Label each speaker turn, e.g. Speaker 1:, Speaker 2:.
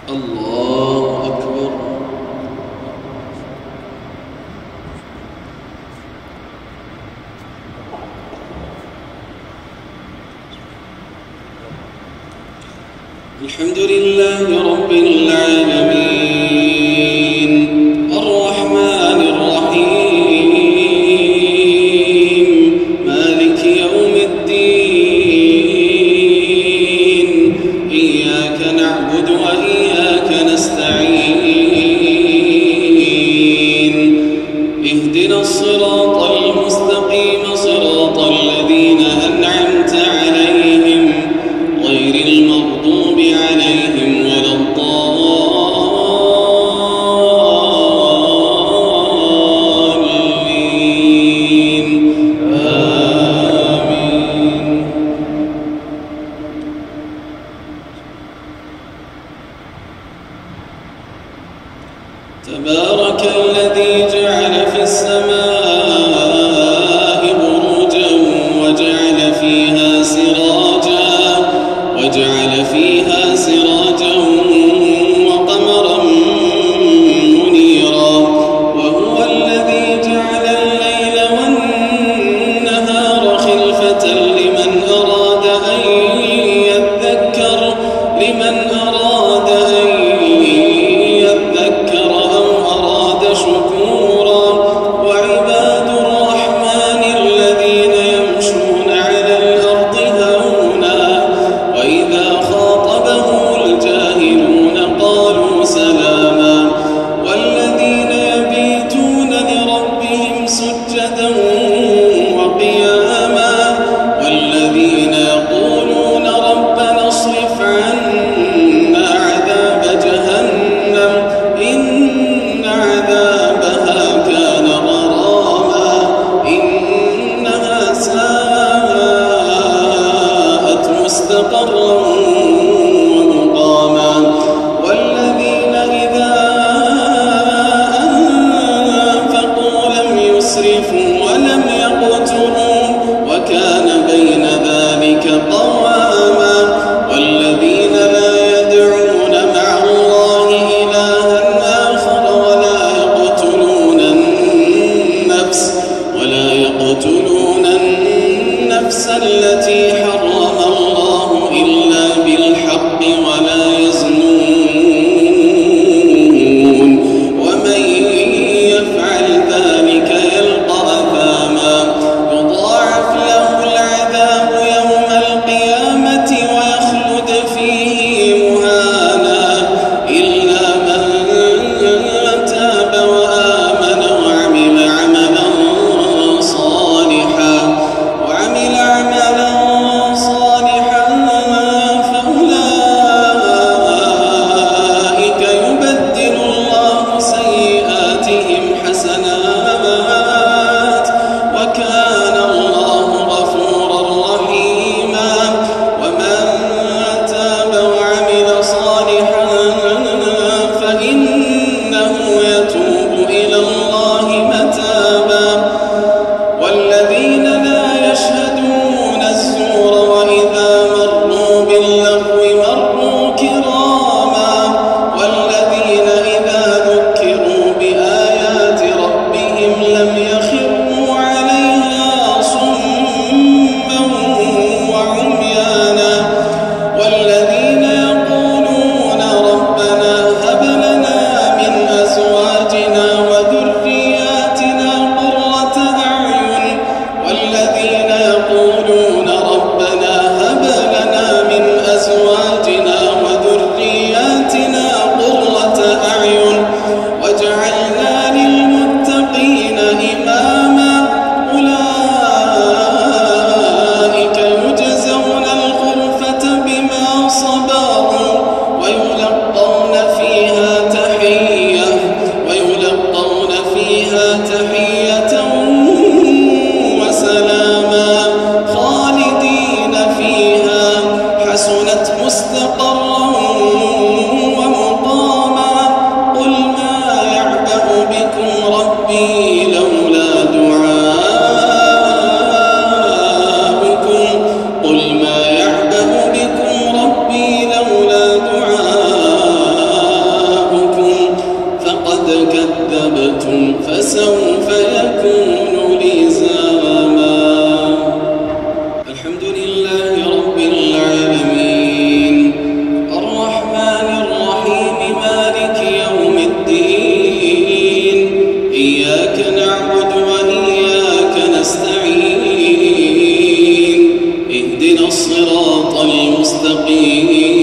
Speaker 1: الله أكبر. الحمد لله رب العالمين الرحمن الرحيم مالك يوم الدين إياك نعبد وإياك نستعين اهدنا الصراط المستقيم صراط الذين أنعمت عليهم غير المغضوب عليهم ولا الضالين آمين. تبارك الذي جعل في السماء بروجا وجعل فيها سراجا وقمرا منيرا وهو الذي جعل الليل والنهار خلفة لمن أراد أن يذكر أو أراد شكورا وعباد الرحمن الذين يمشون على الأرض هونا وإذا خاطبهم الجاهلون قالوا سلاما والذين يبيتون لربهم سجدا وقياما والذين يقولون ربنا اصرف عنا عذاب جهنم إن عذابها كان غراما إنها ساءت مستقرا ومقاما والذين إذا أنفقوا لم يسرفوا ولم يقتروا وكان بين ذلك قواما والذين لا يدعون مع الله إلها آخر ولا يقتلون النفس التي حرم الله إلا بالحق ولا يزنون ومن يفعل ذلك يلقى أثاما يضاعف له العذاب يوم القيامة ويخلد فيه مهانا إلا من تاب وآمن وعمل عملا الحمد لله رب العالمين الرحمن الرحيم مالك يوم الدين إياك نعبد وإياك نستعين اهدنا الصراط المستقيم